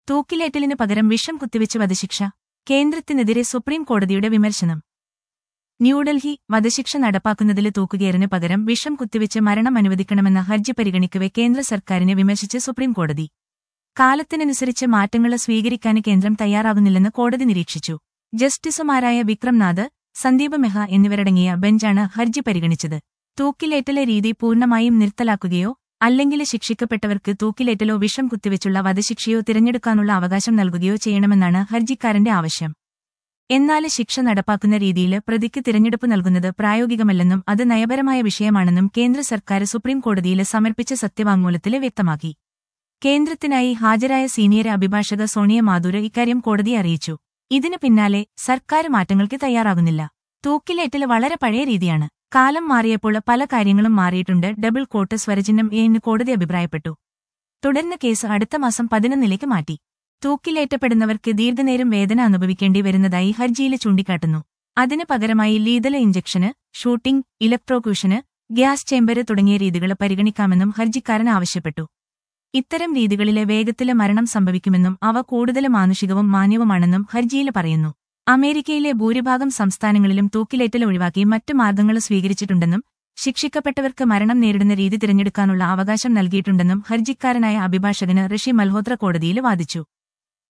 തൂക്കിലേറ്റലിനു പകരം വിഷം കുത്തിവെച്ച് വധശിക്ഷ കേന്ദ്രത്തിനെതിരെ സുപ്രീം കോടതിയുടെ വിമർശനം. ന്യൂഡൽഹി വധശിക്ഷ നടപ്പാക്കുന്നതില് തൂക്കുകയറിന് പകരം വിഷം കുത്തിവെച്ച് മരണം അനുവദിക്കണമെന്ന ഹർജി പരിഗണിക്കവെ കേന്ദ്ര സർക്കാരിനെ വിമർശിച്ച് സുപ്രീം കോടതി. കാലത്തിനനുസരിച്ച് മാറ്റങ്ങള് സ്വീകരിക്കാന് കേന്ദ്രം തയ്യാറാകുന്നില്ലെന്ന് കോടതി നിരീക്ഷിച്ചു. ജസ്റ്റിസുമാരായ വിക്രംനാഥ്, സന്ദീപ് മെഹ എന്നിവരടങ്ങിയ ബെഞ്ചാണ് ഹർജി പരിഗണിച്ചത്. തൂക്കിലേറ്റലെ രീതി പൂർണ്ണമായും നിർത്തലാക്കുകയോ അല്ലെങ്കിൽ ശിക്ഷിക്കപ്പെട്ടവർക്ക് തൂക്കിലേറ്റലോ വിഷം കുത്തിവെച്ചുള്ള വധശിക്ഷയോ തിരഞ്ഞെടുക്കാനുള്ള അവകാശം നൽകുകയോ ചെയ്യണമെന്നാണ് ഹർജിക്കാരന്റെ ആവശ്യം. എന്നാല് ശിക്ഷ നടപ്പാക്കുന്ന രീതിയില് പ്രതിക്ക് തിരഞ്ഞെടുപ്പ് നൽകുന്നത് പ്രായോഗികമല്ലെന്നും അത് നയപരമായ വിഷയമാണെന്നും കേന്ദ്ര സർക്കാർ സുപ്രീം കോടതിയില് സമർപ്പിച്ച സത്യവാങ്മൂലത്തില് വ്യക്തമാക്കി. കേന്ദ്രത്തിനായി ഹാജരായ സീനിയർ അഭിഭാഷക സോണിയ മാഥൂര് ഇക്കാര്യം കോടതിയെ അറിയിച്ചു. ഇതിനു പിന്നാലെ സർക്കാർ മാറ്റങ്ങൾക്ക് തയ്യാറാകുന്നില്ല. തൂക്കിലേറ്റല് വളരെ പഴയ രീതിയാണ്. കാലം മാറിയപ്പോൾ പല കാര്യങ്ങളും മാറിയിട്ടുണ്ട്. ഡബിൾ കോട്ട് സ്വരചിഹ്നം എന്ന് കോടതി അഭിപ്രായപ്പെട്ടു. തുടർന്ന് കേസ് അടുത്ത മാസം 11 മാറ്റി. തൂക്കിലേറ്റപ്പെടുന്നവർക്ക് ദീർഘനേരം വേദന അനുഭവിക്കേണ്ടി വരുന്നതായി ഹർജിയിൽ ചൂണ്ടിക്കാട്ടുന്നു. അതിന് പകരമായി lethal injection, shooting, electrocution, gas chamber തുടങ്ങിയ രീതികൾ പരിഗണിക്കാമെന്നും ഹർജിക്കാരൻ ആവശ്യപ്പെട്ടു. ഇത്തരം രീതികളിലെ വേഗത്തില് മരണം സംഭവിക്കുമെന്നും അവ കൂടുതൽ മാനുഷികവും മാന്യവുമാണെന്നും ഹർജിയിൽ പറയുന്നു. അമേരിക്കയിലെ ഭൂരിഭാഗം സംസ്ഥാനങ്ങളിലും തൂക്കിലേറ്റൽ ഒഴിവാക്കി മറ്റ് മാർഗങ്ങൾ സ്വീകരിച്ചിട്ടുണ്ടെന്നും ശിക്ഷിക്കപ്പെട്ടവർക്ക് മരണം നേരിടുന്ന രീതി തിരഞ്ഞെടുക്കാനുള്ള അവകാശം നൽകിയിട്ടുണ്ടെന്നും ഹർജിക്കാരനായ അഭിഭാഷകന് ഋഷി മൽഹോത്ര കോടതിയിൽ വാദിച്ചു.